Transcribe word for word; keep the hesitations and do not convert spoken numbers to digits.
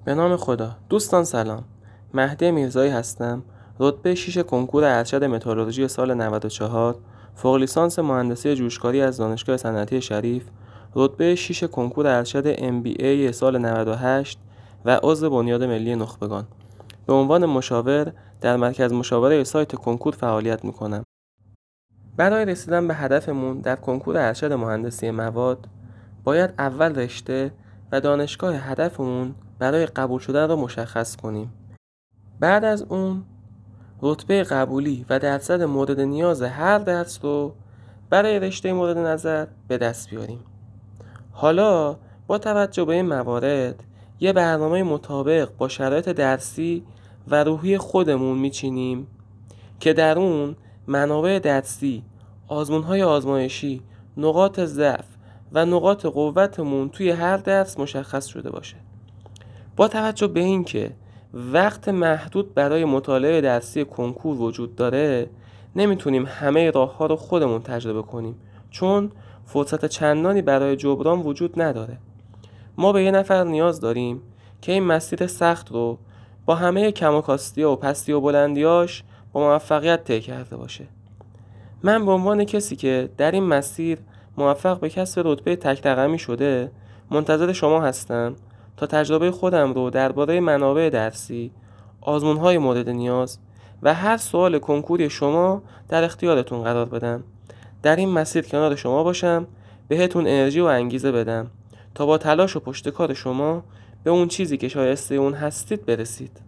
به نام خدا. دوستان سلام. مهدی میرزایی هستم. رتبه شش کنکور ارشد مترولوژی سال نود و چهار، فوق لیسانس مهندسی جوشکاری از دانشگاه صنعتی شریف، رتبه شش کنکور ارشد ام بی ای سال نود و هشت و عضو بنیاد ملی نخبگان. به عنوان مشاور در مرکز مشاوره سایت کنکور فعالیت میکنم. برای رسیدن به هدفمون در کنکور ارشد مهندسی مواد باید اول رشته و دانشگاه هدفمون برای قبول شدن رو مشخص کنیم. بعد از اون رتبه قبولی و درصد مورد نیاز هر درس رو برای رشته مورد نظر به دست بیاریم. حالا با توجه به این موارد یه برنامه مطابق با شرایط درسی و روحی خودمون میچینیم که در اون منابع درسی، آزمون‌های آزمایشی، نقاط ضعف و نقاط قوتمون توی هر درس مشخص شده باشه. با توجه به این که وقت محدود برای مطالعه درسی کنکور وجود داره، نمیتونیم همه راه‌ها رو خودمون تجربه کنیم، چون فرصت چندانی برای جبران وجود نداره. ما به یه نفر نیاز داریم که این مسیر سخت رو با همه کم و کاستی‌ها و پستی و بلندیاش با موفقیت طی کرده باشه. من به عنوان کسی که در این مسیر موفق به کسب رتبه تک رقمی شده، منتظر شما هستم تا تجربه خودم رو درباره منابع درسی، آزمون‌های مورد نیاز و هر سوال کنکوری شما در اختیارتون قرار بدم. در این مسیر کنار شما باشم، بهتون انرژی و انگیزه بدم تا با تلاش و پشتکار شما به اون چیزی که شایسته اون هستید برسید.